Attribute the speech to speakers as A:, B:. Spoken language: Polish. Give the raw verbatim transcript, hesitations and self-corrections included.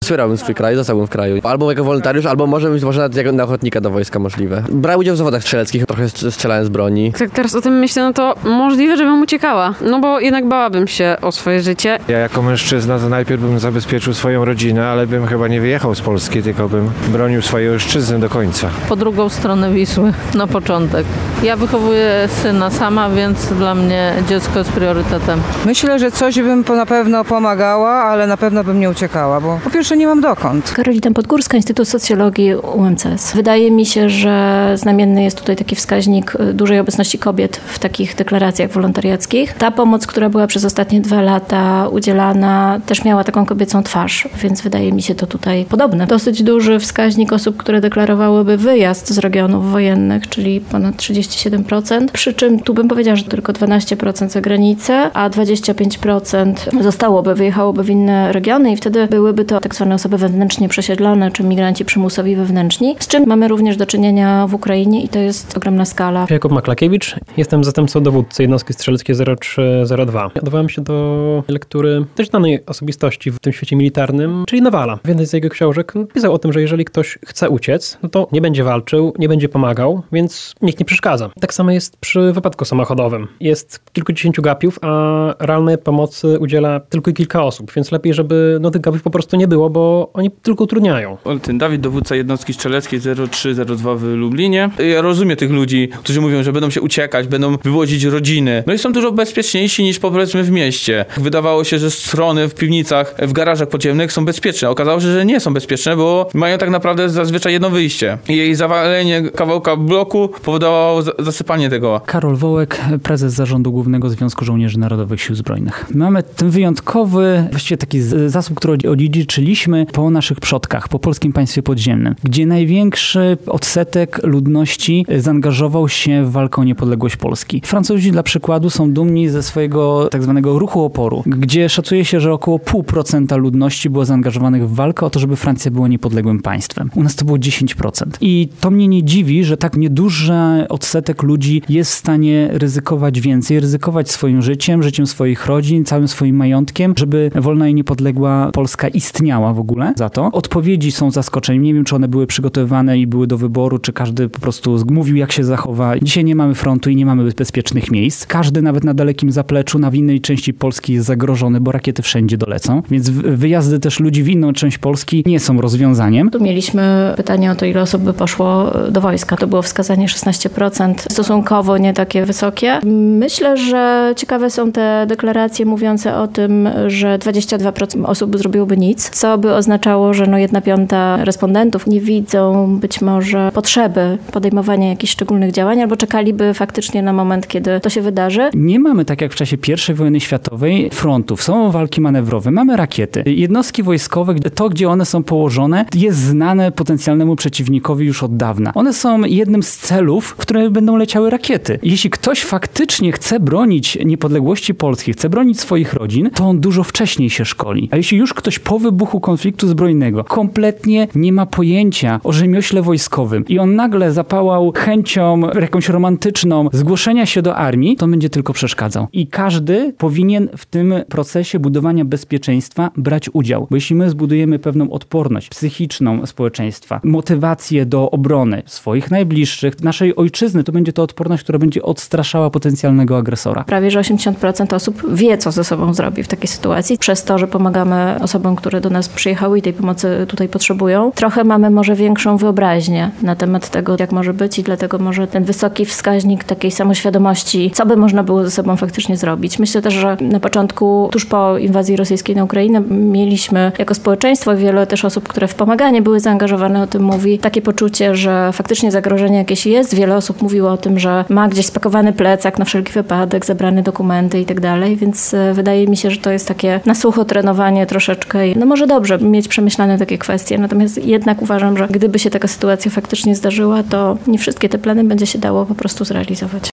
A: Wspierałbym swój kraj, zostałbym w kraju. Albo jako wolontariusz, albo może być może nawet jako na ochotnika do wojska możliwe. Brałem udział w zawodach strzeleckich, trochę strzelałem z broni.
B: Jak teraz o tym myślę, no to możliwe, żebym uciekała. No bo jednak bałabym się o swoje życie.
C: Ja jako mężczyzna to najpierw bym zabezpieczył swoją rodzinę, ale bym chyba nie wyjechał z Polski, tylko bym bronił swojej ojczyzny do końca.
D: Po drugą stronę Wisły, na początek. Ja wychowuję syna sama, więc dla mnie dziecko jest priorytetem.
E: Myślę, że coś bym na pewno pomagała, ale na pewno bym nie uciekała, bo po pierwsze nie mam dokąd.
F: Karolina Podgórska, Instytut Socjologii U M C S. Wydaje mi się, że znamienny jest tutaj taki wskaźnik dużej obecności kobiet w takich deklaracjach wolontariackich. Ta pomoc, która była przez ostatnie dwa lata udzielana, też miała taką kobiecą twarz, więc wydaje mi się to tutaj podobne. Dosyć duży wskaźnik osób, które deklarowałyby wyjazd z regionów wojennych, czyli ponad trzydzieści siedem procent, przy czym tu bym powiedziała, że tylko dwanaście procent za granicę, a dwadzieścia pięć procent zostałoby, wyjechałoby w inne regiony i wtedy byłyby to tak zwane osoby wewnętrznie przesiedlone, czy migranci przymusowi wewnętrzni, z czym mamy również do czynienia w Ukrainie i to jest ogromna skala.
G: Jakub Maklakiewicz, jestem zastępcą dowódcy jednostki strzeleckiej zero trzy zero dwa. Odwołałem się do lektury też znanej osobistości w tym świecie militarnym, czyli Nawala. W jednej z jego książek pisał o tym, że jeżeli ktoś chce uciec, no to nie będzie walczył, nie będzie pomagał, więc nikt nie przeszkadza. Tak samo jest przy wypadku samochodowym. Jest kilkudziesięciu gapiów, a realnej pomocy udziela tylko kilka osób, więc lepiej, żeby no, tych gapiów po prostu nie było, bo oni tylko utrudniają.
H: Oltyn Dawid, dowódca jednostki strzeleckiej zero trzy zero dwa w Lublinie. Ja rozumiem tych ludzi, którzy mówią, że będą się uciekać, będą wywozić rodziny. No i są dużo bezpieczniejsi niż powiedzmy w mieście. Wydawało się, że strony w piwnicach, w garażach podziemnych są bezpieczne. Okazało się, że nie są bezpieczne, bo mają tak naprawdę zazwyczaj jedno wyjście. I jej zawalenie kawałka bloku powodowało zasypanie tego.
I: Karol Wołek, prezes Zarządu Głównego Związku Żołnierzy Narodowych Sił Zbrojnych. Mamy ten wyjątkowy, właściwie taki zasób, który odziedziczyliśmy po naszych przodkach, po polskim państwie podziemnym, gdzie największy odsetek ludności zaangażował się w walkę o niepodległość Polski. Francuzi dla przykładu są dumni ze swojego tak zwanego ruchu oporu, gdzie szacuje się, że około pół procenta ludności było zaangażowanych w walkę o to, żeby Francja była niepodległym państwem. U nas to było dziesięć procent. I to mnie nie dziwi, że tak nieduży odsetek ludzi jest w stanie ryzykować więcej, ryzykować swoim życiem, życiem swoich rodzin, całym swoim majątkiem, żeby wolna i niepodległa Polska istniała w ogóle za to. Odpowiedzi są zaskoczeniem. Nie wiem, czy one były przygotowywane i były do wyboru, czy każdy po prostu mówił, jak się zachowa. Dzisiaj nie mamy frontu i nie mamy bezpiecznych miejsc. Każdy nawet na dalekim zapleczu, na innej części Polski jest zagrożony, bo rakiety wszędzie dolecą. Więc wyjazdy też ludzi w inną część Polski nie są rozwiązaniem.
F: Tu mieliśmy pytanie o to, ile osób by poszło do wojska. To było wskazanie szesnaście procent. Stosunkowo nie takie wysokie. Myślę, że ciekawe są te deklaracje mówiące o tym, że dwadzieścia dwa procent osób zrobiłoby nic, co by oznaczało, że no jedna piąta respondentów nie widzą być może potrzeby podejmowania jakichś szczególnych działań, albo czekaliby faktycznie na moment, kiedy to się wydarzy.
I: Nie mamy, tak jak w czasie pierwszej wojny światowej, frontów. Są walki manewrowe, mamy rakiety. Jednostki wojskowe, to gdzie one są położone, jest znane potencjalnemu przeciwnikowi już od dawna. One są jednym z celów, w które będą leciały rakiety. Jeśli ktoś faktycznie chce bronić niepodległości Polski, chce bronić swoich rodzin, to on dużo wcześniej się szkoli. A jeśli już ktoś po wybuchu konfliktu zbrojnego kompletnie nie ma pojęcia o rzemiośle wojskowym i on nagle zapałał chęcią jakąś romantyczną zgłoszenia się do armii, to będzie tylko przeszkadzał. I każdy powinien w tym procesie budowania bezpieczeństwa brać udział. Bo jeśli my zbudujemy pewną odporność psychiczną społeczeństwa, motywację do obrony swoich najbliższych, naszej ojczyzny, to będzie to odporność, która będzie odstraszała potencjalnego agresora.
F: Prawie że osiemdziesiąt procent osób wie, co ze sobą zrobi w takiej sytuacji. Przez to, że pomagamy osobom, które do nas przyjechały i tej pomocy tutaj potrzebują, trochę mamy może większą wyobraźnię na temat tego, jak może być i dlatego może ten wysoki wskaźnik takiej samoświadomości, co by można było ze sobą faktycznie zrobić. Myślę też, że na początku, tuż po inwazji rosyjskiej na Ukrainę, mieliśmy jako społeczeństwo, wiele też osób, które w pomaganie były zaangażowane, o tym mówi, takie poczucie, że faktycznie zagrożenie jakieś jest. Wiele osób mówiło o tym, że ma gdzieś spakowany plecak na wszelki wypadek, zebrane dokumenty i tak dalej, więc wydaje mi się, że to jest takie na sucho trenowanie troszeczkę. No może dobrze mieć przemyślane takie kwestie, natomiast jednak uważam, że gdyby się taka sytuacja faktycznie zdarzyła, to nie wszystkie te plany będzie się dało po prostu zrealizować.